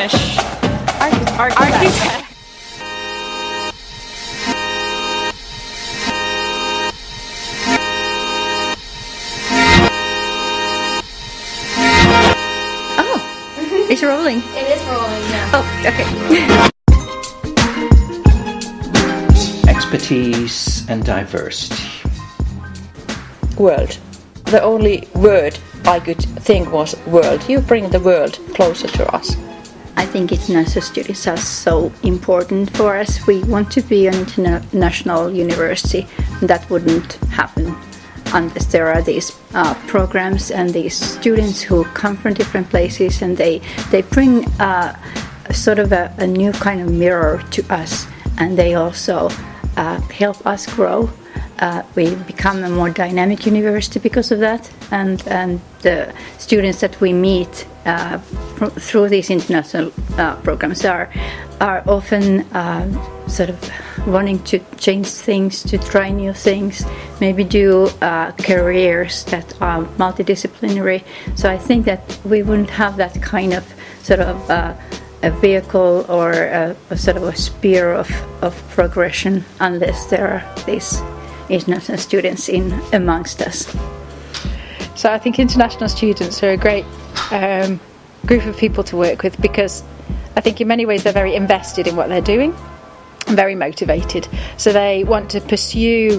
Finnish architect. It's rolling. It is rolling now. Oh, okay. Expertise and diversity. World. The only word I could think was world. You bring the world closer to us. I think international students are so important for us. We want to be an international university. That wouldn't happen unless there are these programs and these students who come from different places, and they bring sort of a new kind of mirror to us, and they also help us grow. We become a more dynamic university because of that, and the students that we meet through these international programs are often sort of wanting to change things, to try new things, maybe do careers that are multidisciplinary. So I think that we wouldn't have that kind of sort of a vehicle or a sort of a sphere of progression unless there are these international students amongst us. So I think international students are a great group of people to work with, because I think in many ways they're very invested in what they're doing and very motivated. So they want to pursue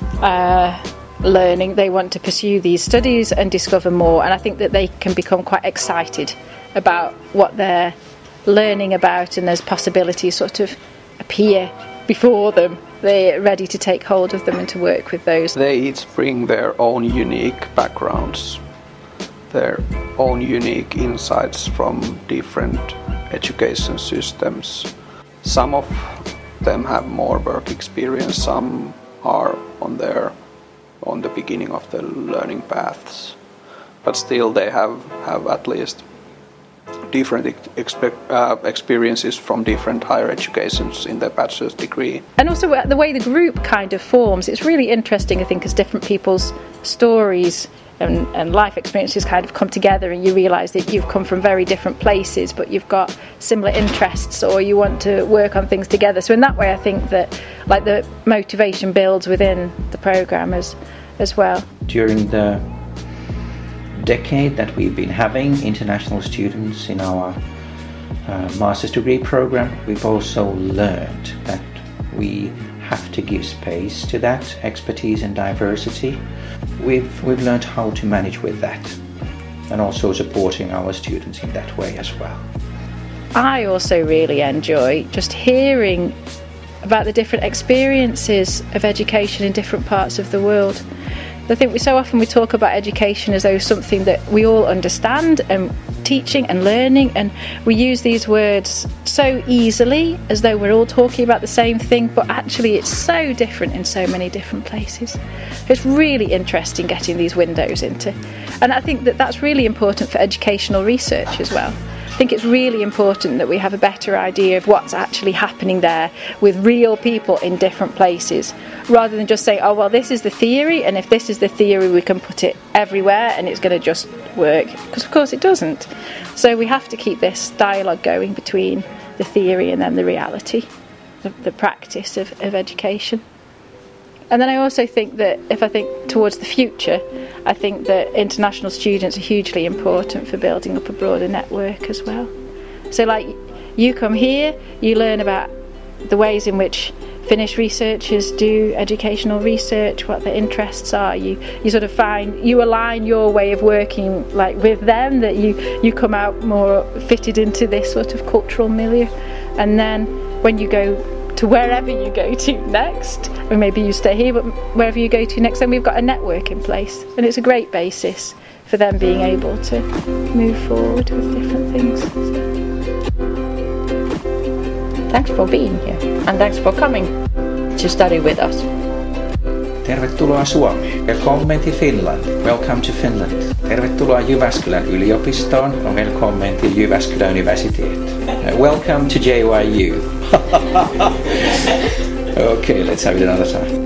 learning, they want to pursue these studies and discover more, and I think that they can become quite excited about what they're learning about, and there's possibilities sort of appear before them. They're ready to take hold of them and to work with those. They each bring their own unique backgrounds, their own unique insights from different education systems. Some of them have more work experience, some are on the beginning of the learning paths, but still they have at least different experiences from different higher educations in their bachelor's degree. And also the way the group kind of forms, it's really interesting, I think, as different people's stories and life experiences kind of come together, and you realise that you've come from very different places but you've got similar interests, or you want to work on things together. So in that way I think that like the motivation builds within the programme as well. During the decade that we've been having international students in our master's degree program, we've also learned that we have to give space to that expertise and diversity. We've learned how to manage with that, and also supporting our students in that way as well. I also really enjoy just hearing about the different experiences of education in different parts of the world. I think so often we talk about education as though something that we all understand, and teaching and learning, and we use these words so easily as though we're all talking about the same thing, but actually it's so different in so many different places. It's really interesting getting these windows into, and I think that that's really important for educational research as well. I think it's really important that we have a better idea of what's actually happening there with real people in different places, rather than just say, oh well, this is the theory, and if this is the theory we can put it everywhere and it's going to just work, because of course it doesn't. So we have to keep this dialogue going between the theory and then the reality, the practice of education. And then I also think that if I think towards the future, I think that international students are hugely important for building up a broader network as well. So like you come here, you learn about the ways in which Finnish researchers do educational research, what their interests are. You sort of you align your way of working like with them, that you come out more fitted into this sort of cultural milieu. And then when you go to wherever you go to next, or maybe you stay here, but wherever you go to next, then we've got a network in place, and it's a great basis for them being able to move forward with different things. Thanks for being here, and thanks for coming to study with us. Tervetuloa Suomeen. Välkommen till Finland. Welcome to Finland. Tervetuloa Jyväskylän yliopistoon. Välkommen till Jyväskylän universitet. Welcome to JYU. Okay, let's have it another time.